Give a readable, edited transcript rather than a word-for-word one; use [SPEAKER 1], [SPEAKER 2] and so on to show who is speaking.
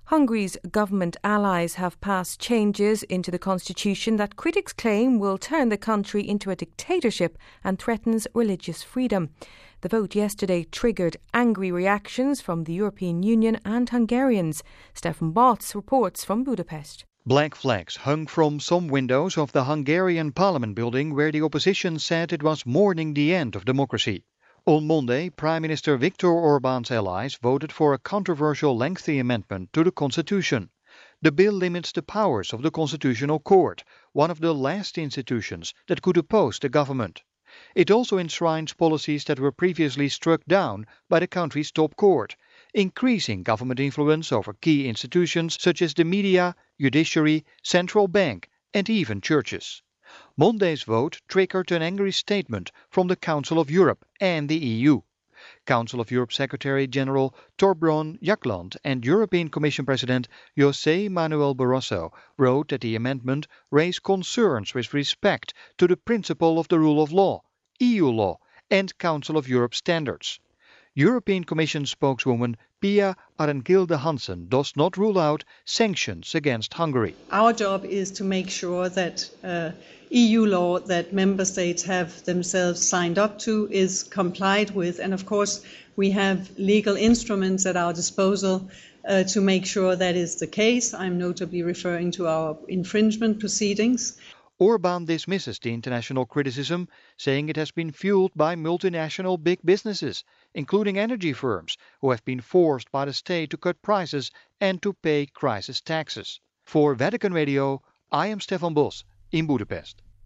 [SPEAKER 1] Hungary's government allies have passed changes into the constitution that critics claim will turn the country into a dictatorship and threatens religious freedom. The vote yesterday triggered angry reactions from the European Union and Hungarians. Stefan Botz reports from Budapest.
[SPEAKER 2] Black flags hung from some windows of the Hungarian parliament building where the opposition said it was mourning the end of democracy. On Monday, Prime Minister Viktor Orbán's allies voted for a controversial lengthy amendment to the constitution. The bill limits the powers of the Constitutional Court, one of the last institutions that could oppose the government. It also enshrines policies that were previously struck down by the country's top court, increasing government influence over key institutions such as the media, judiciary, central bank and even churches. Monday's vote triggered an angry statement from the Council of Europe and the EU. Council of Europe Secretary General Torbjörn Jagland and European Commission President José Manuel Barroso wrote that the amendment raised concerns with respect to the principle of the rule of law, EU law and Council of Europe standards. European Commission spokeswoman Pia Arengilde Hansen does not rule out sanctions against Hungary.
[SPEAKER 3] Our job is to make sure that EU law that member states have themselves signed up to is complied with, and of course we have legal instruments at our disposal to make sure that is the case. I'm notably referring to our infringement proceedings.
[SPEAKER 2] Orbán dismisses the international criticism, saying it has been fueled by multinational big businesses, including energy firms, who have been forced by the state to cut prices and to pay crisis taxes. For Vatican Radio, I am Stefan Bos in Budapest.